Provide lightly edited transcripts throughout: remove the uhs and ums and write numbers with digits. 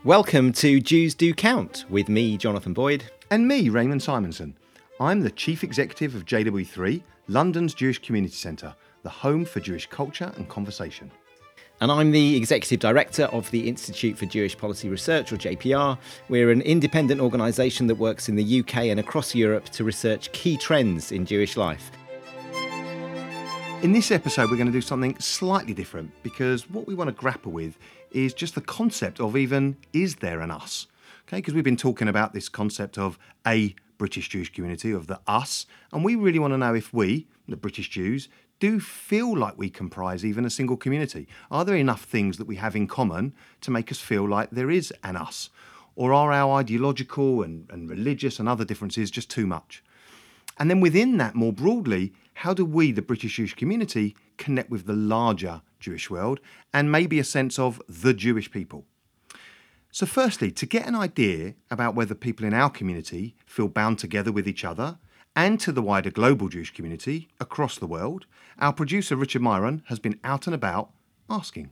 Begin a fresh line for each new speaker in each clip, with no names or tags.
Welcome to Jews Do Count with me, Jonathan Boyd.
And me, Raymond Simonson. I'm the Chief Executive of JW3, London's Jewish Community Centre, the home for Jewish culture and conversation.
And I'm the Executive Director of the Institute for Jewish Policy Research, or JPR. We're an independent organisation that works in the UK and across Europe to research key trends in Jewish life.
In this episode, we're going to do something slightly different because what we want to grapple with is just the concept of even, is there an us? Okay, because we've been talking about this concept of a British Jewish community, of the us, and we really want to know if we, the British Jews, do feel like we comprise even a single community. Are there enough things that we have in common to make us feel like there is an us? Or are our ideological and religious and other differences just too much? And then within that, more broadly, how do we, the British Jewish community, connect with the larger Jewish world and maybe a sense of the Jewish people? So firstly, to get an idea about whether people in our community feel bound together with each other and to the wider global Jewish community across the world, our producer Richard Myron has been out and about asking.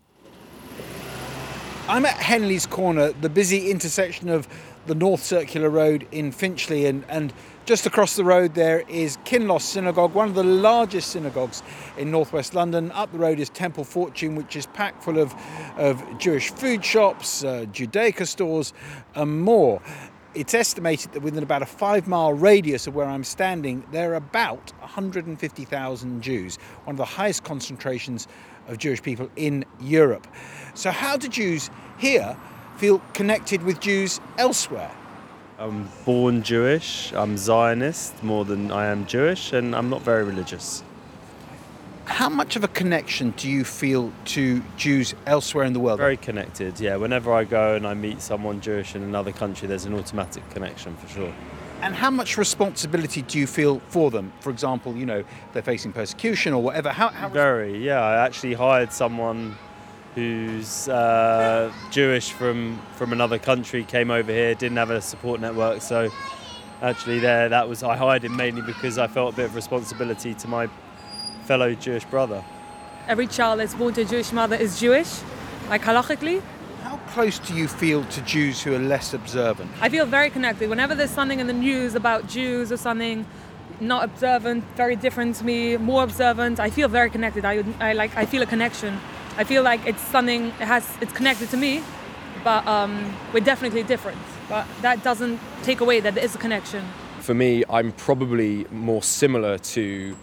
I'm at Henley's Corner, the busy intersection of the North Circular Road in Finchley, and just across the road there is Kinloss Synagogue, one of the largest synagogues in northwest London. Up the road is Temple Fortune, which is packed full of Jewish food shops, Judaica stores and more. It's estimated that within about a 5-mile radius of where I'm standing, there are about 150,000 Jews, one of the highest concentrations of Jewish people in Europe. So how do Jews here feel connected with Jews elsewhere?
I'm born Jewish, I'm Zionist more than I am Jewish, and I'm not very religious.
How much of a connection do you feel to Jews elsewhere in the world?
Very connected, yeah. Whenever I go and I meet someone Jewish in another country, there's an automatic connection for sure.
And how much responsibility do you feel for them? For example, they're facing persecution or whatever.
Very, yeah. I actually hired someone who's Jewish from another country, came over here, didn't have a support network, so actually I hired him mainly because I felt a bit of responsibility to my fellow Jewish brother.
Every child that's born to a Jewish mother is Jewish, like halachically.
How close do you feel to Jews who are less observant?
I feel very connected. Whenever there's something in the news about Jews or something not observant, very different to me, more observant, I feel very connected. I feel a connection. I feel like it's something, it's connected to me, but we're definitely different. But that doesn't take away that there is a connection.
For me, I'm probably more similar to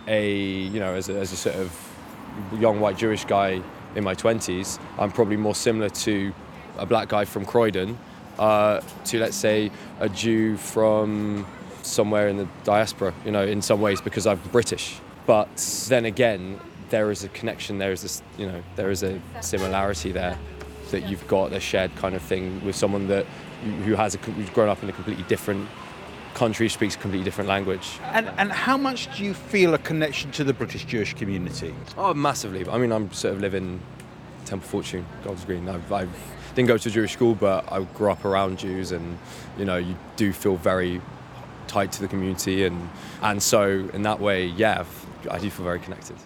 as a sort of young white Jewish guy in my 20s, I'm probably more similar to a black guy from Croydon to, let's say, a Jew from somewhere in the diaspora, in some ways, because I'm British. But then again, there is a connection, there is a similarity there, that you've got a shared kind of thing with someone who's grown up in a completely different country, speaks a completely different language.
And how much do you feel a connection to the British Jewish community?
Oh, massively. I mean, I'm sort of living Temple Fortune, Golders Green. I didn't go to a Jewish school, but I grew up around Jews, and you do feel very tied to the community, and so in that way, yeah, I do feel very connected.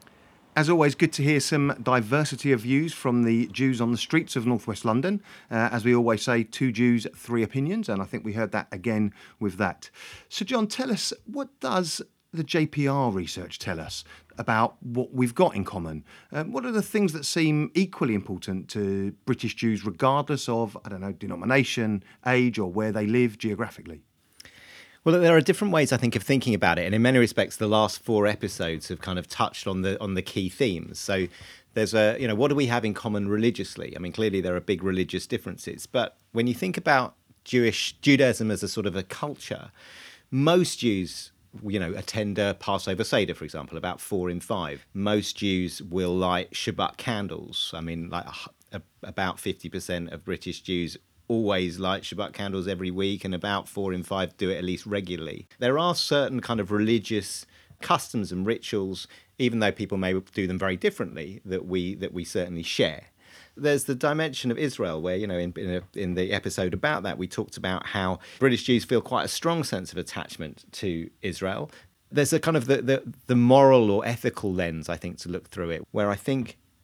As always, good to hear some diversity of views from the Jews on the streets of northwest London. As we always say, 2 Jews, 3 opinions, and I think we heard that again with that. So John, tell us, what does the JPR research tell us about what we've got in common? What are the things that seem equally important to British Jews regardless of, denomination, age, or where they live geographically?
Well, there are different ways, I think, of thinking about it. And in many respects, the last 4 episodes have kind of touched on the key themes. So there's what do we have in common religiously? I mean, clearly there are big religious differences. But when you think about Judaism as a sort of a culture, most Jews, attend a Passover Seder, for example, about 4 in 5. Most Jews will light Shabbat candles. I mean, about 50% of British Jews always light Shabbat candles every week, and about 4 in 5 do it at least regularly. There are certain kind of religious customs and rituals, even though people may do them very differently, that we certainly share. There's the dimension of Israel where, in the episode about that, we talked about how British Jews feel quite a strong sense of attachment to Israel. There's a kind of the moral or ethical lens, I think, to look through it, where I think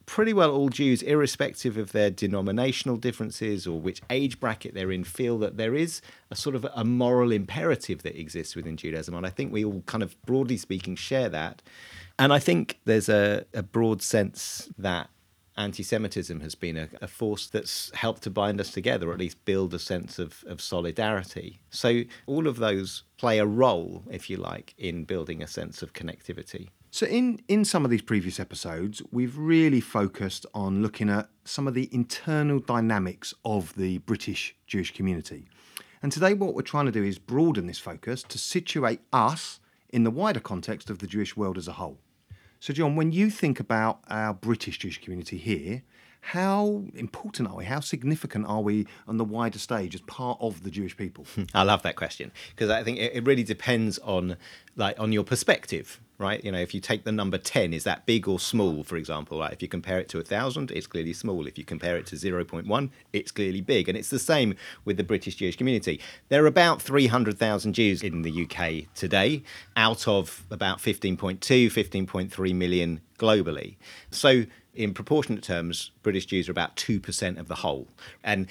pretty well all Jews, irrespective of their denominational differences or which age bracket they're in, feel that there is a sort of a moral imperative that exists within Judaism. And I think we all kind of, broadly speaking, share that. And I think there's a broad sense that anti-Semitism has been a force that's helped to bind us together, or at least build a sense of solidarity. So all of those play a role, if you like, in building a sense of connectivity.
So in some of these previous episodes, we've really focused on looking at some of the internal dynamics of the British Jewish community. And today what we're trying to do is broaden this focus to situate us in the wider context of the Jewish world as a whole. So John, when you think about our British Jewish community here, how important are we? How significant are we on the wider stage as part of the Jewish people?
I love that question, because I think it really depends on your perspective, right? You know, if you take the number 10, is that big or small, for example? Right? If you compare it to 1,000, it's clearly small. If you compare it to 0.1, it's clearly big. And it's the same with the British Jewish community. There are about 300,000 Jews in the UK today, out of about 15.2, 15.3 million globally. So in proportionate terms, British Jews are about 2% of the whole. And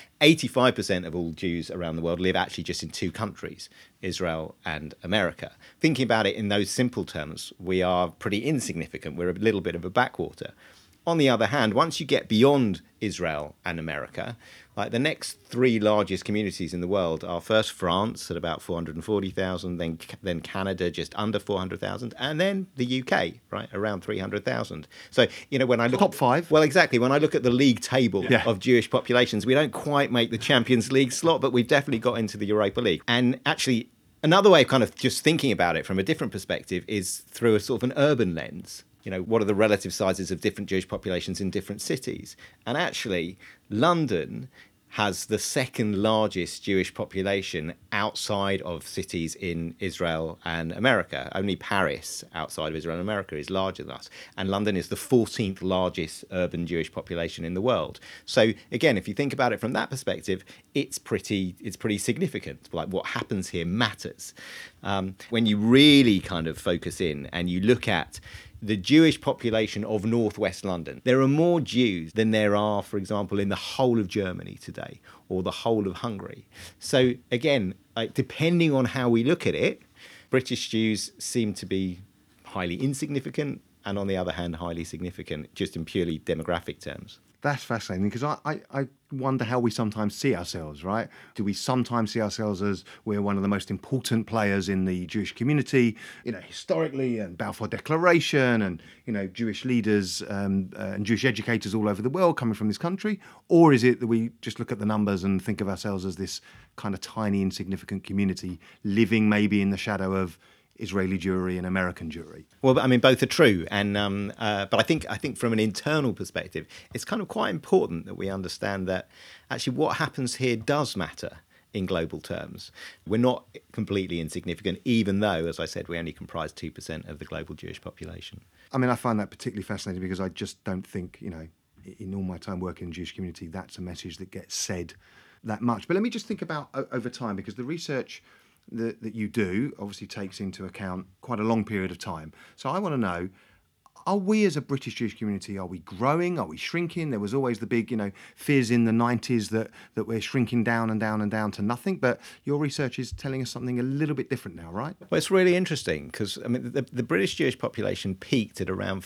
85% of all Jews around the world live actually just in two countries, Israel and America. Thinking about it in those simple terms, we are pretty insignificant. We're a little bit of a backwater. On the other hand, once you get beyond Israel and America, like the next three largest communities in the world are first France at about 440,000, then Canada just under 400,000, and then the UK, right, around 300,000. So, you know, when I look
top five.
Well, exactly. When I look at the league table of Jewish populations, we don't quite make the Champions League slot, but we've definitely got into the Europa League. And actually, another way of kind of just thinking about it from a different perspective is through a sort of an urban lens. You know, what are the relative sizes of different Jewish populations in different cities? And actually, London has the second largest Jewish population outside of cities in Israel and America. Only Paris, outside of Israel and America, is larger than us. And London is the 14th largest urban Jewish population in the world. So again, if you think about it from that perspective, it's pretty significant. Like, what happens here matters. When you really kind of focus in and you look at the Jewish population of northwest London, there are more Jews than there are, for example, in the whole of Germany today, or the whole of Hungary. So again, like, depending on how we look at it, British Jews seem to be highly insignificant, and on the other hand, highly significant, just in purely demographic terms.
That's fascinating, because I wonder how we sometimes see ourselves, right? Do we sometimes see ourselves as we're one of the most important players in the Jewish community, you know, historically, and Balfour Declaration, and, you know, Jewish leaders and Jewish educators all over the world coming from this country? Or is it that we just look at the numbers and think of ourselves as this kind of tiny, insignificant community living maybe in the shadow of Israeli Jewry and American Jewry?
Well, I mean, both are true, and but I think from an internal perspective, it's kind of quite important that we understand that actually what happens here does matter in global terms. We're not completely insignificant, even though, as I said, we only comprise 2% of the global Jewish population.
I mean, I find that particularly fascinating, because I just don't think, you know, in all my time working in the Jewish community, that's a message that gets said that much. But let me just think about over time, because the research that you do obviously takes into account quite a long period of time. So I want to know, are we as a British Jewish community, are we growing? Are we shrinking? There was always the big, you know, fears in the 90s that we're shrinking down and down and down to nothing. But your research is telling us something a little bit different now, right?
Well, it's really interesting, because I mean, the British Jewish population peaked at around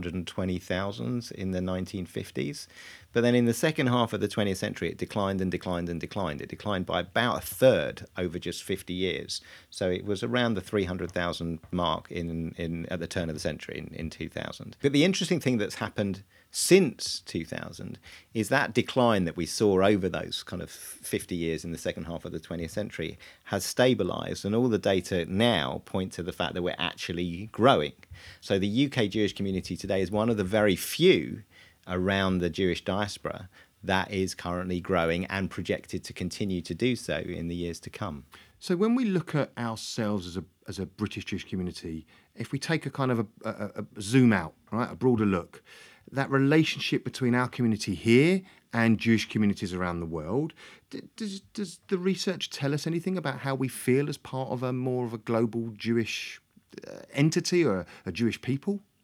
420,000 in the 1950s. But then in the second half of the 20th century, it declined and declined and declined. It declined by about a third over just 50 years. So it was around the 300,000 mark at the turn of the century in 2000. But the interesting thing that's happened since 2000 is that decline that we saw over those kind of 50 years in the second half of the 20th century has stabilised, and all the data now point to the fact that we're actually growing. So the UK Jewish community today is one of the very few around the Jewish diaspora that is currently growing and projected to continue to do so in the years to come.
So when we look at ourselves as a British Jewish community, if we take a kind of a zoom out, right, a broader look, that relationship between our community here and Jewish communities around the world, does the research tell us anything about how we feel as part of a more of a global Jewish entity or a Jewish people?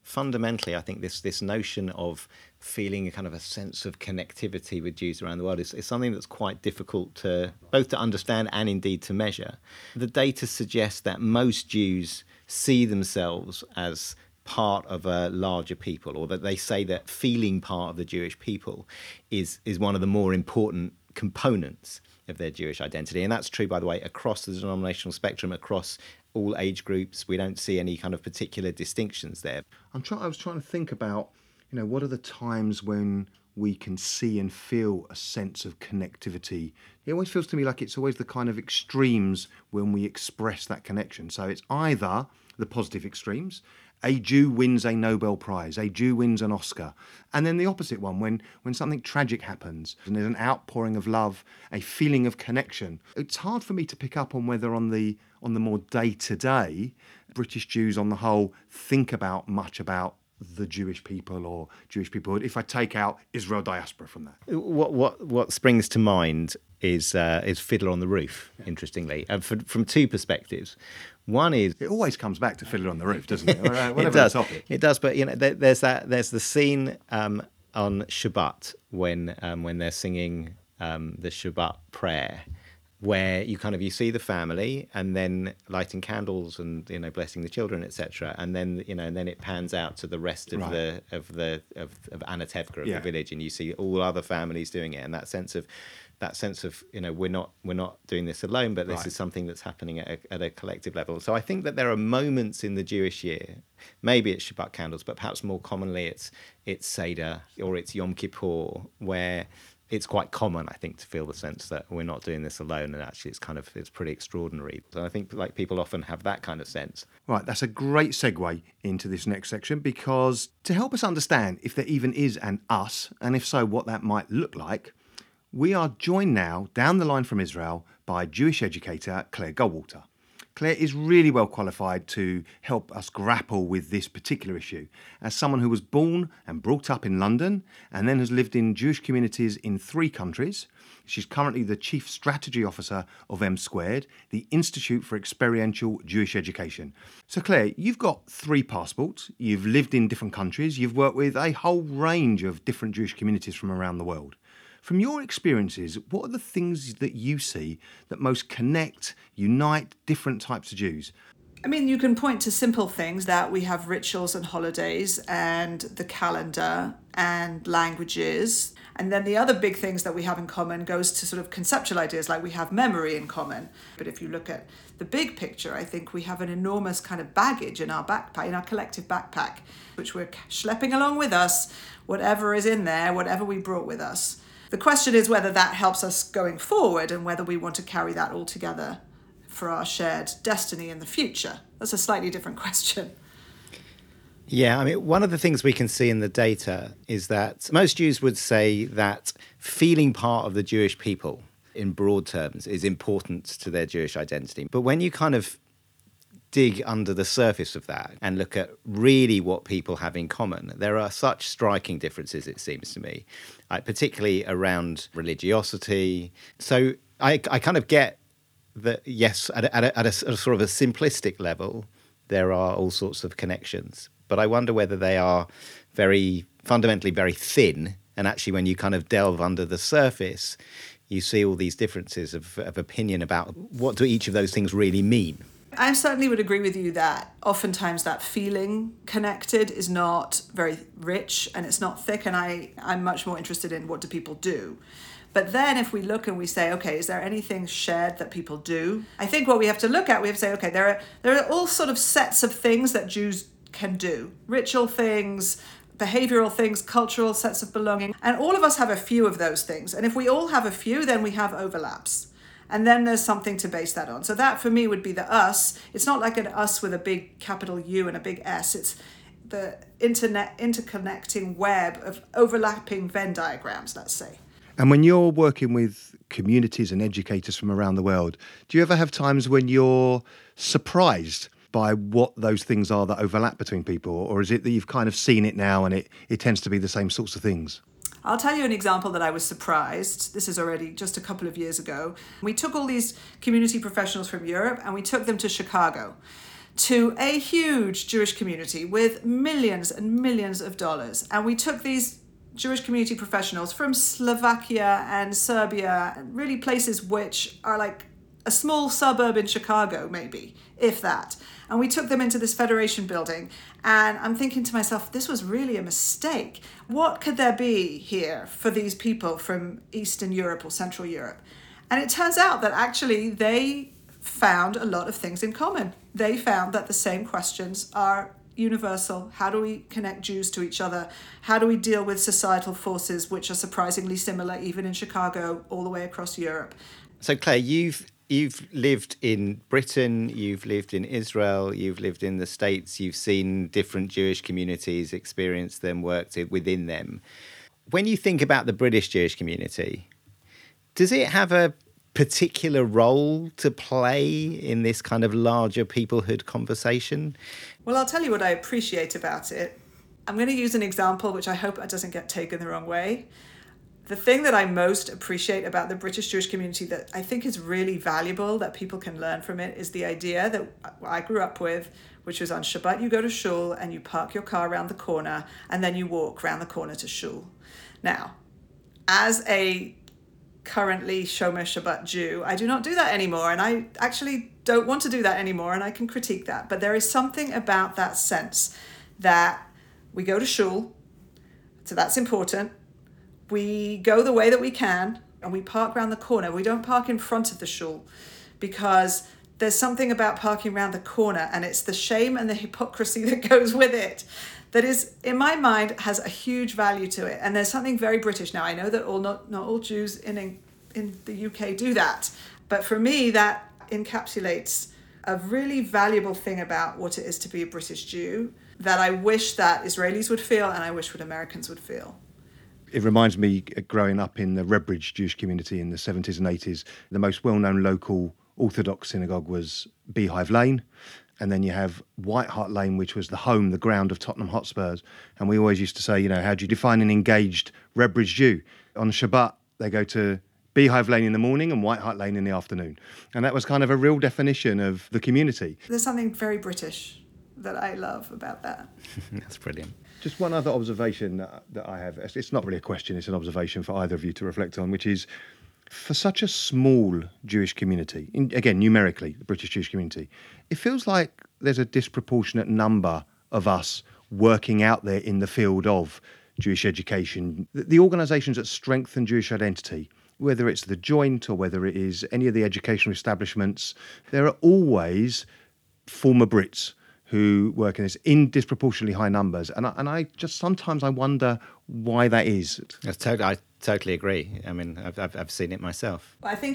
fundamentally, I think this notion of feeling a kind of a sense of connectivity with Jews around the world is something that's quite difficult to both to understand and indeed to measure. The data suggests that most Jews see themselves as part of a larger people, or that they say that feeling part of the Jewish people is one of the more important components of their Jewish identity. And that's true, by the way, across the denominational spectrum, across all age groups. We don't see any kind of particular distinctions there.
I was trying to think about, what are the times when we can see and feel a sense of connectivity. It always feels to me like it's always the kind of extremes when we express that connection. So it's either the positive extremes, a Jew wins a Nobel Prize, a Jew wins an Oscar, and then the opposite one, when something tragic happens and there's an outpouring of love, a feeling of connection. It's hard for me to pick up on whether on the more day-to-day, British Jews on the whole think much about the Jewish people or Jewish peoplehood, if I take out Israel diaspora from that.
What springs to mind is Fiddler on the Roof, interestingly, from two perspectives. One is,
it always comes back to Fiddler on the Roof, doesn't it? Whatever
it does.
The topic.
It does, but there's the scene on Shabbat when they're singing the Shabbat prayer, where you see the family and then lighting candles and blessing the children, etc. And then then it pans out to the rest of
right.
of Anatevka, of the village, and you see all other families doing it, and that sense of we're not doing this alone, but this
right.
is something that's happening at a collective level. So I think that there are moments in the Jewish year, maybe it's Shabbat candles, but perhaps more commonly it's Seder or it's Yom Kippur, where it's quite common, I think, to feel the sense that we're not doing this alone, and actually it's pretty extraordinary. So I think people often have that kind of sense.
Right, that's a great segue into this next section, because to help us understand if there even is an us, and if so, what that might look like, we are joined now down the line from Israel by Jewish educator Claire Goldwater. Claire is really well qualified to help us grapple with this particular issue. As someone who was born and brought up in London and then has lived in Jewish communities in 3 countries, she's currently the Chief Strategy Officer of M Squared, the Institute for Experiential Jewish Education. So Claire, you've got 3 passports, you've lived in different countries, you've worked with a whole range of different Jewish communities from around the world. From your experiences, what are the things that you see that most connect, unite different types of Jews?
I mean, you can point to simple things that we have rituals and holidays and the calendar and languages. And then the other big things that we have in common goes to sort of conceptual ideas, like we have memory in common. But if you look at the big picture, I think we have an enormous kind of baggage in our backpack, in our collective backpack, which we're schlepping along with us, whatever is in there, whatever we brought with us. The question is whether that helps us going forward and whether we want to carry that all together for our shared destiny in the future. That's a slightly different question.
Yeah, I mean, one of the things we can see in the data is that most Jews would say that feeling part of the Jewish people, in broad terms, is important to their Jewish identity. But when you kind of dig under the surface of that and look at really what people have in common, there are such striking differences, it seems to me, particularly around religiosity. So I kind of get that, yes, at a sort of a simplistic level, there are all sorts of connections. But I wonder whether they are fundamentally very thin. And actually, when you kind of delve under the surface, you see all these differences of opinion about what do each of those things really mean.
I certainly would agree with you that oftentimes that feeling connected is not very rich and it's not thick, and I'm much more interested in what do people do. But then if we look and we say, okay, is there anything shared that people do? I think what we have to look at, we have to say, okay, there are all sort of sets of things that Jews can do. Ritual things, behavioral things, cultural sets of belonging. And all of us have a few of those things. And if we all have a few, then we have overlaps. And then there's something to base that on. So that for me would be the us. It's not like an us with a big capital U and a big S. It's the interconnecting web of overlapping Venn diagrams, let's say.
And when you're working with communities and educators from around the world, do you ever have times when you're surprised by what those things are that overlap between people? Or is it that you've kind of seen it now and it tends to be the same sorts of things?
I'll tell you an example that I was surprised. This is already just a couple of years ago. We took all these community professionals from Europe and we took them to Chicago to a huge Jewish community with millions and millions of dollars. And we took these Jewish community professionals from Slovakia and Serbia, and really places which are like a small suburb in Chicago, maybe, if that. And we took them into this Federation building. And I'm thinking to myself, this was really a mistake. What could there be here for these people from Eastern Europe or Central Europe? And it turns out that actually they found a lot of things in common. They found that the same questions are universal. How do we connect Jews to each other? How do we deal with societal forces which are surprisingly similar, even in Chicago, all the way across Europe?
So Claire, you've lived in Britain, you've lived in Israel, you've lived in the States, you've seen different Jewish communities, experienced them, worked within them. When you think about the British Jewish community, does it have a particular role to play in this kind of larger peoplehood conversation?
Well, I'll tell you what I appreciate about it. I'm going to use an example which I hope doesn't get taken the wrong way. The thing that I most appreciate about the British Jewish community that I think is really valuable, that people can learn from it, is the idea that I grew up with, which was on Shabbat you go to shul and you park your car around the corner and then you walk around the corner to shul. Now, as a currently Shomer Shabbat Jew, I do not do that anymore, and I actually don't want to do that anymore, and I can critique that. But there is something about that sense that we go to shul, so that's important. We go the way that we can, and we park around the corner. We don't park in front of the shul, because there's something about parking around the corner, and it's the shame and the hypocrisy that goes with it that is, in my mind, has a huge value to it. And there's something very British. Now, I know that not all Jews in the UK do that, but for me, that encapsulates a really valuable thing about what it is to be a British Jew that I wish that Israelis would feel, and I wish what Americans would feel.
It reminds me, growing up in the Redbridge Jewish community in the 70s and 80s, the most well-known local Orthodox synagogue was Beehive Lane. And then you have White Hart Lane, which was the ground of Tottenham Hotspurs. And we always used to say, how do you define an engaged Redbridge Jew? On Shabbat, they go to Beehive Lane in the morning and White Hart Lane in the afternoon. And that was kind of a real definition of the community.
There's something very British that I love about that.
That's brilliant.
Just one other observation that I have. It's not really a question, it's an observation for either of you to reflect on, which is, for such a small Jewish community, again, numerically, the British Jewish community, it feels like there's a disproportionate number of us working out there in the field of Jewish education. The organisations that strengthen Jewish identity, whether it's the Joint or whether it is any of the educational establishments, there are always former Brits who work in this in disproportionately high numbers. And I just sometimes I wonder why that is.
I totally agree. I mean, I've seen it myself.
I think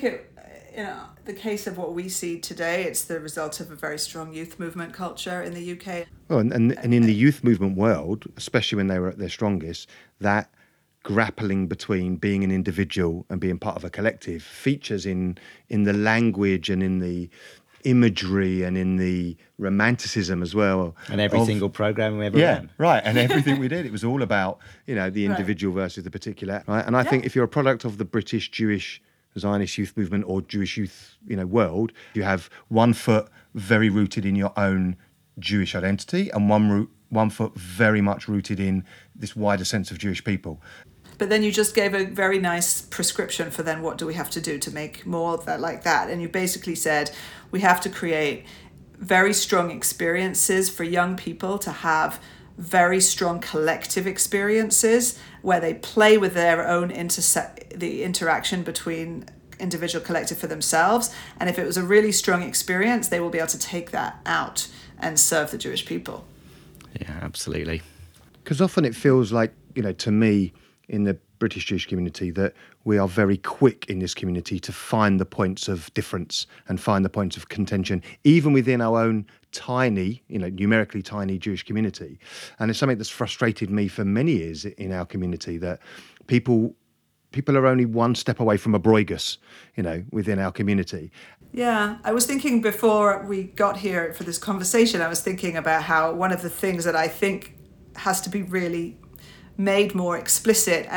the case of what we see today, it's the result of a very strong youth movement culture in the UK.
Well, and in the youth movement world, especially when they were at their strongest, that grappling between being an individual and being part of a collective features in the language and in the imagery and in the romanticism as well.
And every single program we ever ran.
Right. And everything we did, it was all about, the individual versus the particular. Right. And I think if you're a product of the British Jewish Zionist youth movement or Jewish youth, world, you have one foot very rooted in your own Jewish identity and one foot very much rooted in this wider sense of Jewish people.
But then you just gave a very nice prescription for then what do we have to do to make more of that like that. And you basically said we have to create very strong experiences for young people to have very strong collective experiences where they play with their own the interaction between individual collective for themselves. And if it was a really strong experience, they will be able to take that out and serve the Jewish people.
Yeah, absolutely.
Because often it feels like, to me, in the British Jewish community, that we are very quick in this community to find the points of difference and find the points of contention, even within our own tiny, numerically tiny Jewish community. And it's something that's frustrated me for many years in our community, that people are only one step away from a Bruigus, within our community.
Yeah, I was thinking before we got here for this conversation, I was thinking about how one of the things that I think has to be really made more explicit, and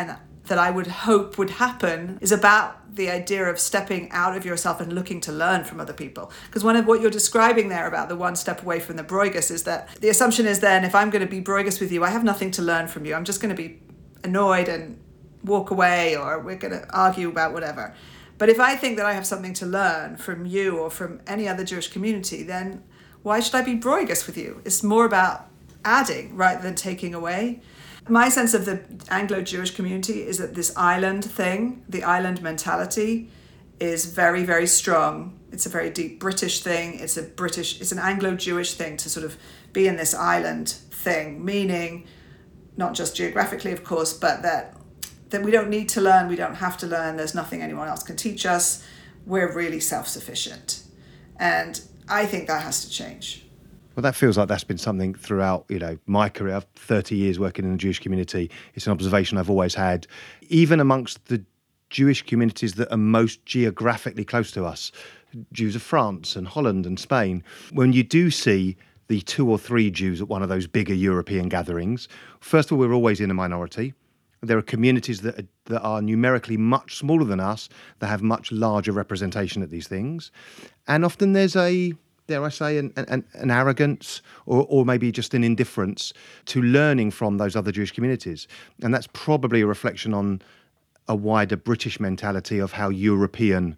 that I would hope would happen is about the idea of stepping out of yourself and looking to learn from other people. Because one of what you're describing there about the one step away from the Bruigus is that the assumption is then if I'm going to be Bruigus with you, I have nothing to learn from you. I'm just going to be annoyed and walk away, or we're going to argue about whatever. But if I think that I have something to learn from you or from any other Jewish community, then why should I be Bruigus with you? It's more about adding rather than taking away. My sense of the Anglo-Jewish community is that this island thing, the island mentality, is very, very strong. It's a very deep British thing. It's an Anglo-Jewish thing to sort of be in this island thing, meaning not just geographically, of course, but that we don't need to learn, we don't have to learn, there's nothing anyone else can teach us. We're really self-sufficient. And I think that has to change.
Well, that feels like that's been something throughout, my career. I've 30 years working in the Jewish community. It's an observation I've always had, even amongst the Jewish communities that are most geographically close to us, Jews of France and Holland and Spain. When you do see the 2 or 3 Jews at one of those bigger European gatherings, first of all, we're always in a minority. There are communities that are numerically much smaller than us that have much larger representation at these things. And often there's dare I say, an arrogance or maybe just an indifference to learning from those other Jewish communities. And that's probably a reflection on a wider British mentality of how European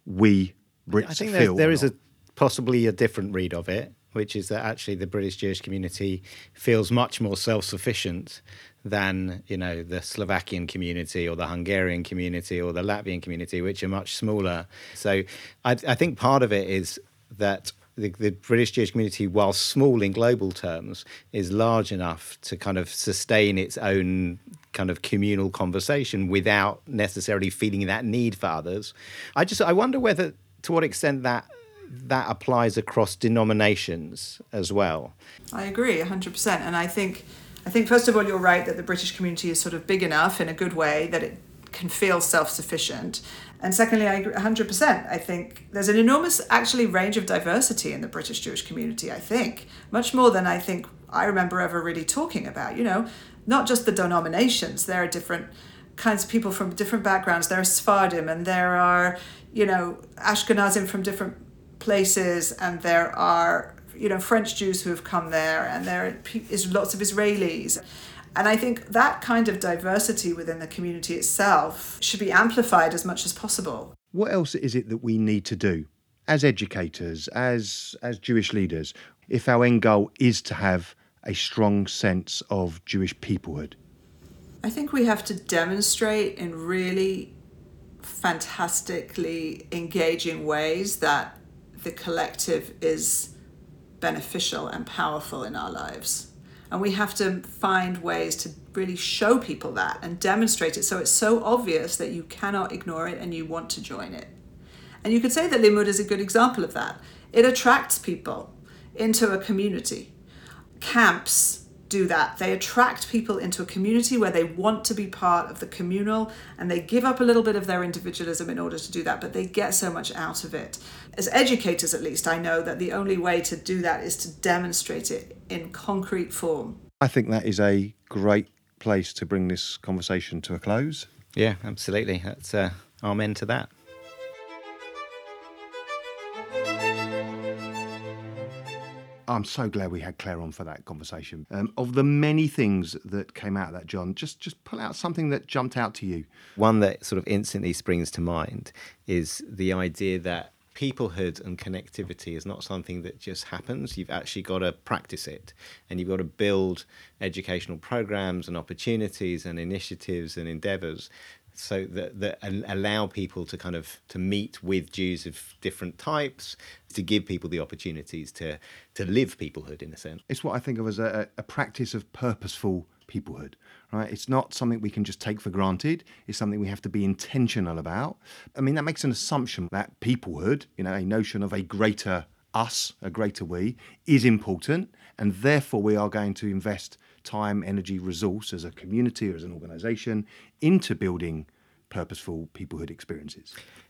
we Brits feel.
I think there is possibly a different read of it, which is that actually the British Jewish community feels much more self-sufficient than, the Slovakian community or the Hungarian community or the Latvian community, which are much smaller. So I think part of it is that the British Jewish community, while small in global terms, is large enough to kind of sustain its own kind of communal conversation without necessarily feeling that need for others. I wonder to what extent that applies across denominations as well.
I agree 100%. And I think first of all, you're right that the British community is sort of big enough in a good way that it can feel self-sufficient. And secondly, I agree 100%. I think there's an enormous actually range of diversity in the British Jewish community, I think. Much more than I think I remember ever really talking about, not just the denominations. There are different kinds of people from different backgrounds. There are Sephardim and there are, Ashkenazim from different places, and there are, French Jews who have come there, and there is lots of Israelis. And I think that kind of diversity within the community itself should be amplified as much as possible.
What else is it that we need to do as educators, as Jewish leaders, if our end goal is to have a strong sense of Jewish peoplehood?
I think we have to demonstrate in really fantastically engaging ways that the collective is beneficial and powerful in our lives. And we have to find ways to really show people that and demonstrate it so it's so obvious that you cannot ignore it and you want to join it. And you could say that Limud is a good example of that. It attracts people into a community. Camps do that. They attract people into a community where they want to be part of the communal, and they give up a little bit of their individualism in order to do that, but they get so much out of it. As educators, at least, I know that the only way to do that is to demonstrate it in concrete form.
I think that is a great place to bring this conversation to a close.
Yeah, absolutely. That's amen to that.
I'm so glad we had Claire on for that conversation. Of the many things that came out of that, John, just pull out something that jumped out to you.
One that sort of instantly springs to mind is the idea that peoplehood and connectivity is not something that just happens. You've actually got to practice it, and you've got to build educational programs and opportunities and initiatives and endeavours so that allow people to kind of to meet with Jews of different types, to give people the opportunities to live peoplehood in a sense.
It's what I think of as a practice of purposeful peoplehood, right? It's not something we can just take for granted. It's something we have to be intentional about. I mean, that makes an assumption that peoplehood, a notion of a greater us, a greater we, is important, and therefore we are going to invest time, energy, resource as a community or as an organisation into building purposeful peoplehood experiences.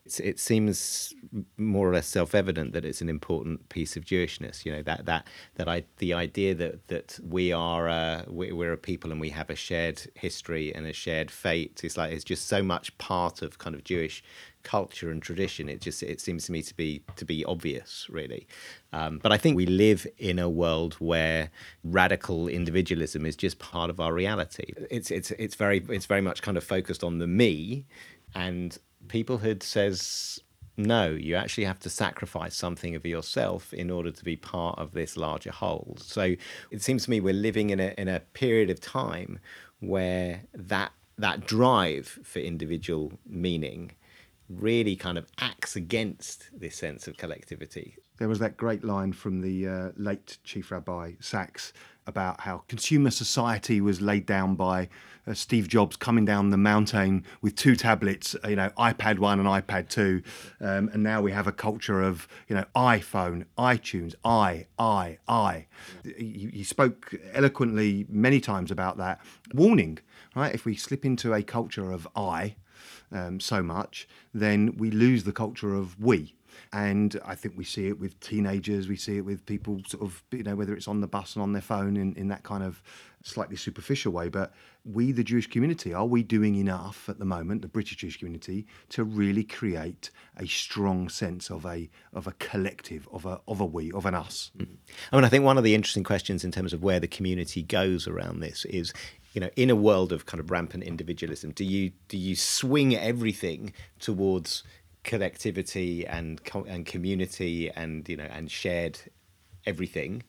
It seems more or less self-evident that it's an important piece of Jewishness. You know, the idea that we're a people and we have a shared history and a shared fate. It's just so much part of kind of Jewish culture and tradition. It seems to me to be obvious, really. But I think we live in a world where radical individualism is just part of our reality. It's very much kind of focused on the me, and peoplehood says, no, you actually have to sacrifice something of yourself in order to be part of this larger whole. So it seems to me we're living in a period of time where that drive for individual meaning really kind of acts against this sense of collectivity.
There was that great line from the late Chief Rabbi Sachs about how consumer society was laid down by Steve Jobs coming down the mountain with two tablets, iPad 1 and iPad 2. And now we have a culture of, iPhone, iTunes, I. He spoke eloquently many times about that warning, right? If we slip into a culture of I so much, then we lose the culture of we. And I think we see it with teenagers, we see it with people sort of, whether it's on the bus and on their phone in that kind of slightly superficial way. But we, the Jewish community, are we doing enough at the moment, the British Jewish community, to really create a strong sense of a collective, of a we, of an us?
Mm-hmm. I mean, I think one of the interesting questions in terms of where the community goes around this is, in a world of kind of rampant individualism, do you swing everything towards collectivity and community and shared everything,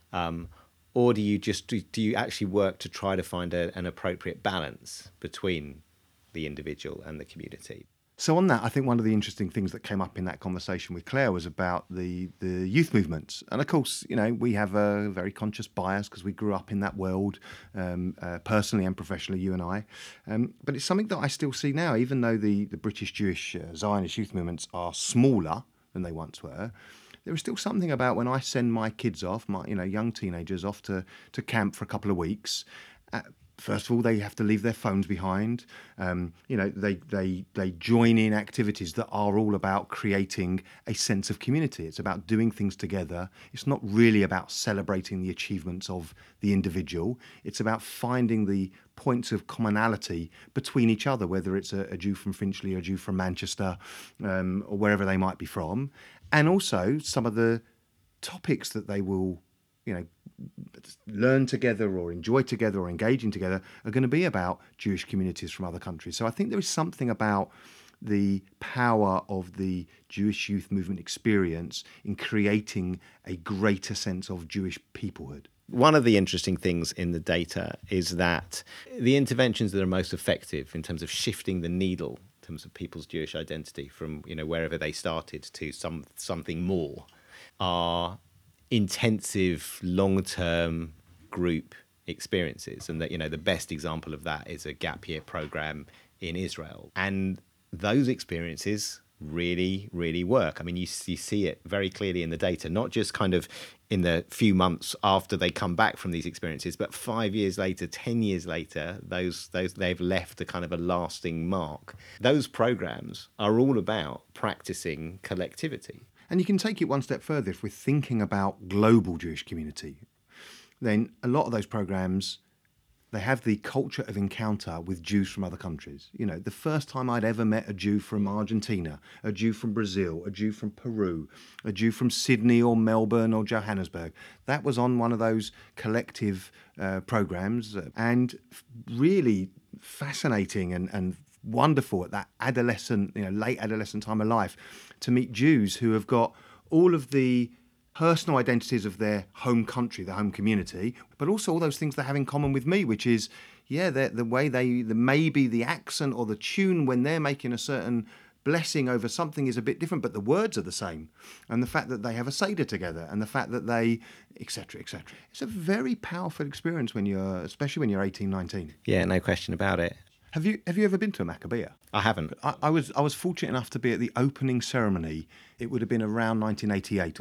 or do you actually work to try to find an appropriate balance between the individual and the community?
So on that, I think one of the interesting things that came up in that conversation with Claire was about the youth movements. And of course, we have a very conscious bias because we grew up in that world, personally and professionally, you and I. But it's something that I still see now, even though the British Jewish Zionist youth movements are smaller than they once were. There is still something about when I send my kids off, my young teenagers off to camp for a couple of weeks. First of all, they have to leave their phones behind. They join in activities that are all about creating a sense of community. It's about doing things together. It's not really about celebrating the achievements of the individual. It's about finding the points of commonality between each other, whether it's a Jew from Finchley or a Jew from Manchester, or wherever they might be from. And also some of the topics that they will, learn together or enjoy together or engaging together are going to be about Jewish communities from other countries. So I think there is something about the power of the Jewish youth movement experience in creating a greater sense of Jewish peoplehood.
One of the interesting things in the data is that the interventions that are most effective in terms of shifting the needle in terms of people's Jewish identity from wherever they started to something more are intensive, long-term group experiences, and that the best example of that is a gap year program in Israel, and those experiences really, really work. I mean, you see it very clearly in the data, not just kind of in the few months after they come back from these experiences, but 5 years later, 10 years later, those they've left a kind of a lasting mark. Those programs are all about practicing collectivity.
And you can take it one step further. If we're thinking about global Jewish community, then a lot of those programs, they have the culture of encounter with Jews from other countries. The first time I'd ever met a Jew from Argentina, a Jew from Brazil, a Jew from Peru, a Jew from Sydney or Melbourne or Johannesburg, that was on one of those collective programs, and really fascinating and wonderful at that adolescent, late adolescent time of life, to meet Jews who have got all of the personal identities of their home country, their home community, but also all those things they have in common with me, which is, the way maybe the accent or the tune when they're making a certain blessing over something is a bit different, but the words are the same. And the fact that they have a Seder together, and the fact that they, etc., etc. It's a very powerful experience especially when you're 18, 19.
Yeah, no question about it.
Have you ever been to a Maccabea?
I haven't.
I was fortunate enough to be at the opening ceremony. It would have been around 1988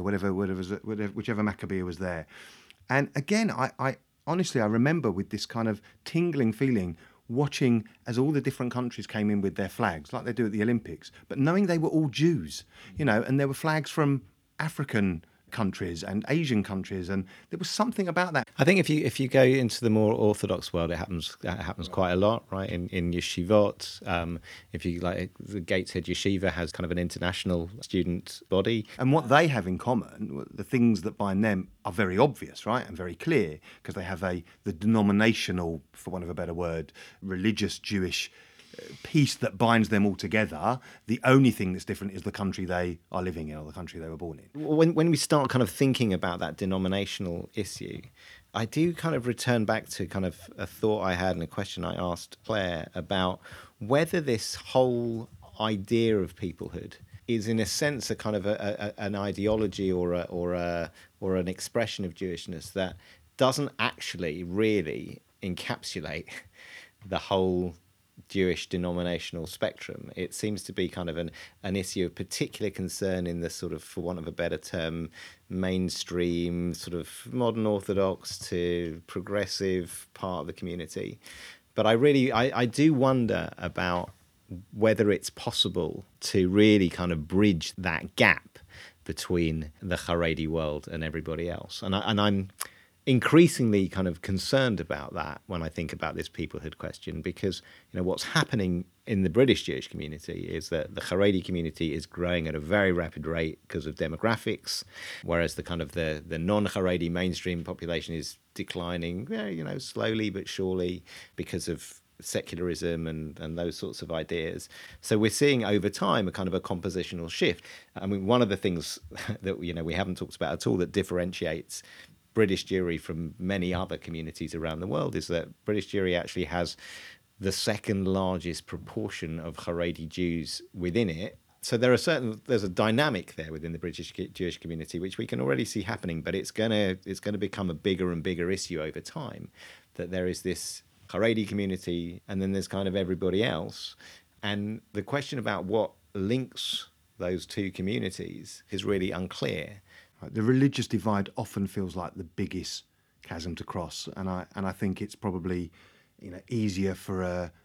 or whichever Maccabea was there. And again, I honestly remember with this kind of tingling feeling, watching as all the different countries came in with their flags, like they do at the Olympics, but knowing they were all Jews, and there were flags from African countries and Asian countries, and there was something about that.
I think if you go into the more Orthodox world, it happens quite a lot, right? In yeshivot, if you like, the Gateshead Yeshiva has kind of an international student body,
and what they have in common, the things that bind them, are very obvious, right, and very clear, because they have the denominational, for want of a better word, religious Jewish piece that binds them all together. The only thing that's different is the country they are living in or the country they were born in.
When we start kind of thinking about that denominational issue, I do kind of return back to kind of a thought I had and a question I asked Claire about whether this whole idea of peoplehood is in a sense a kind of an ideology or an expression of Jewishness that doesn't actually really encapsulate the whole Jewish denominational spectrum. It seems to be kind of an issue of particular concern in the sort of, for want of a better term, mainstream sort of modern Orthodox to progressive part of the community. But I do wonder about whether it's possible to really kind of bridge that gap between the Haredi world and everybody else. And I'm increasingly kind of concerned about that when I think about this peoplehood question, because what's happening in the British Jewish community is that the Haredi community is growing at a very rapid rate because of demographics, whereas the kind of the non-Haredi mainstream population is declining, slowly but surely because of secularism and those sorts of ideas. So we're seeing over time a kind of a compositional shift. I mean, one of the things that we haven't talked about at all that differentiates British Jewry from many other communities around the world is that British Jewry actually has the second largest proportion of Haredi Jews within it. So there's a dynamic there within the British Jewish community which we can already see happening, but it's going to become a bigger and bigger issue over time, that there is this Haredi community and then there's kind of everybody else. And the question about what links those two communities is really unclear.
The religious divide often feels like the biggest chasm to cross, and I think it's probably easier for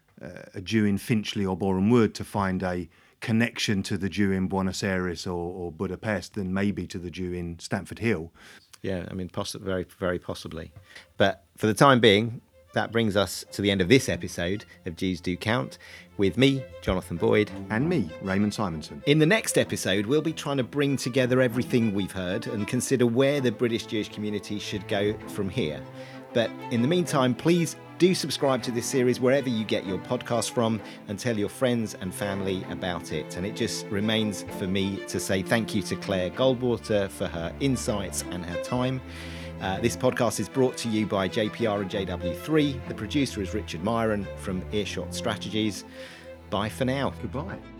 a Jew in Finchley or Boreham Wood to find a connection to the Jew in Buenos Aires or Budapest than maybe to the Jew in Stamford Hill.
Yeah, I mean, very, very possibly. But for the time being, that brings us to the end of this episode of Jews Do Count, with me, Jonathan Boyd.
And me, Raymond Simonson.
In the next episode, we'll be trying to bring together everything we've heard and consider where the British Jewish community should go from here. But in the meantime, please do subscribe to this series wherever you get your podcast from and tell your friends and family about it. And it just remains for me to say thank you to Claire Goldwater for her insights and her time. This podcast is brought to you by JPR and JW3. The producer is Richard Myron from Earshot Strategies. Bye for now.
Goodbye.